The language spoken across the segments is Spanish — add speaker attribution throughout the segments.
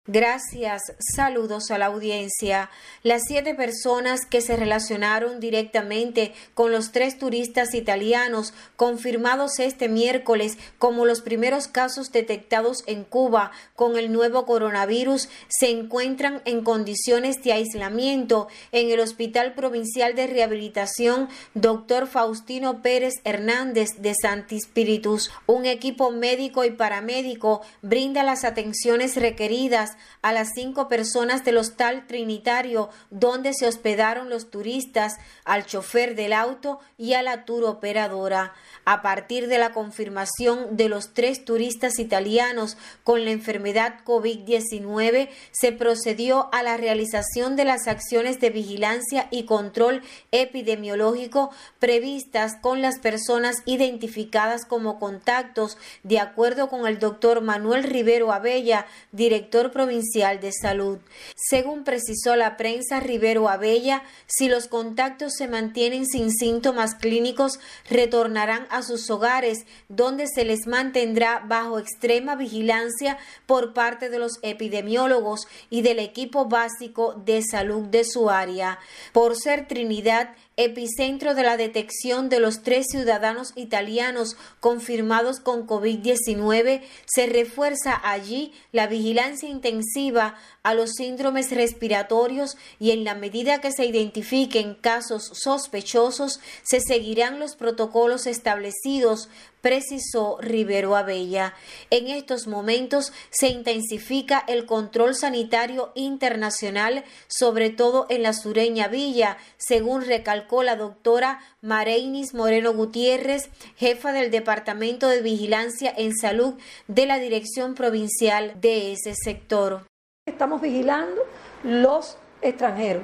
Speaker 1: Gracias, saludos a la audiencia. Las 7 personas que se relacionaron directamente con los 3 turistas italianos confirmados este miércoles como los primeros casos detectados en Cuba con el nuevo coronavirus se encuentran en condiciones de aislamiento en el Hospital Provincial de Rehabilitación Dr. Faustino Pérez Hernández de Santi Spíritus. Un equipo médico y paramédico brinda las atenciones requeridas a las 5 personas del Hostal Trinitario donde se hospedaron los turistas, al chofer del auto y a la tour operadora. A partir de la confirmación de los 3 turistas italianos con la enfermedad COVID-19, se procedió a la realización de las acciones de vigilancia y control epidemiológico previstas con las personas identificadas como contactos, de acuerdo con el doctor Manuel Rivero Abella, director provincial de salud. Según precisó la prensa, Rivero Abella, si los contactos se mantienen sin síntomas clínicos, retornarán a sus hogares, donde se les mantendrá bajo extrema vigilancia por parte de los epidemiólogos y del equipo básico de salud de su área. Por ser Trinidad epicentro de la detección de los 3 ciudadanos italianos confirmados con COVID-19, se refuerza allí la vigilancia intensiva a los síndromes respiratorios y en la medida que se identifiquen casos sospechosos, se seguirán los protocolos establecidos, precisó Rivero Abella. En estos momentos se intensifica el control sanitario internacional, sobre todo en la sureña villa, según recalcó la doctora Mareinis Moreno Gutiérrez, jefa del Departamento de Vigilancia en Salud de la Dirección Provincial de ese sector.
Speaker 2: Estamos vigilando los extranjeros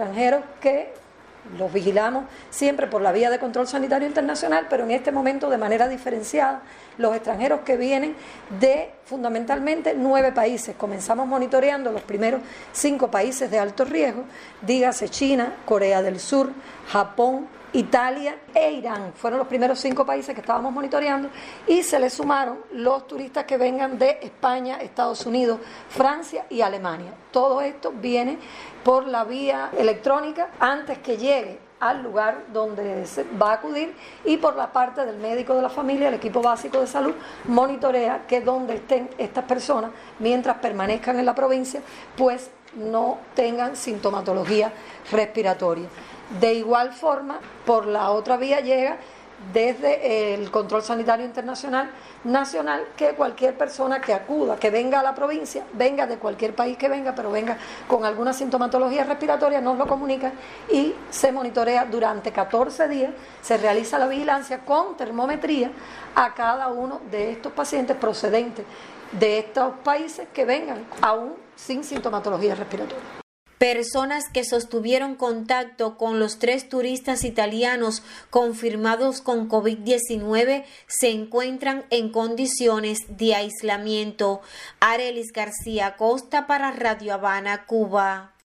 Speaker 2: que los vigilamos siempre por la vía de control sanitario internacional, pero en este momento de manera diferenciada, los extranjeros que vienen de fundamentalmente 9 países. Comenzamos monitoreando los primeros 5 países de alto riesgo, dígase China, Corea del Sur, Japón, Italia e Irán. Fueron los primeros 5 países que estábamos monitoreando y se le sumaron los turistas que vengan de España, Estados Unidos, Francia y Alemania. Todo esto viene por la vía electrónica antes que llegue al lugar donde se va a acudir, y por la parte del médico de la familia, el equipo básico de salud monitorea que donde estén estas personas mientras permanezcan en la provincia pues no tengan sintomatología respiratoria. De igual forma, por la otra vía llega desde el control sanitario internacional nacional que cualquier persona que acuda, que venga a la provincia, venga de cualquier país que venga, pero venga con alguna sintomatología respiratoria, nos lo comunica y se monitorea durante 14 días, se realiza la vigilancia con termometría a cada uno de estos pacientes procedentes de estos países que vengan aún sin sintomatología respiratoria.
Speaker 1: Personas que sostuvieron contacto con los 3 turistas italianos confirmados con COVID-19 se encuentran en condiciones de aislamiento. Arelis García Costa para Radio Habana, Cuba.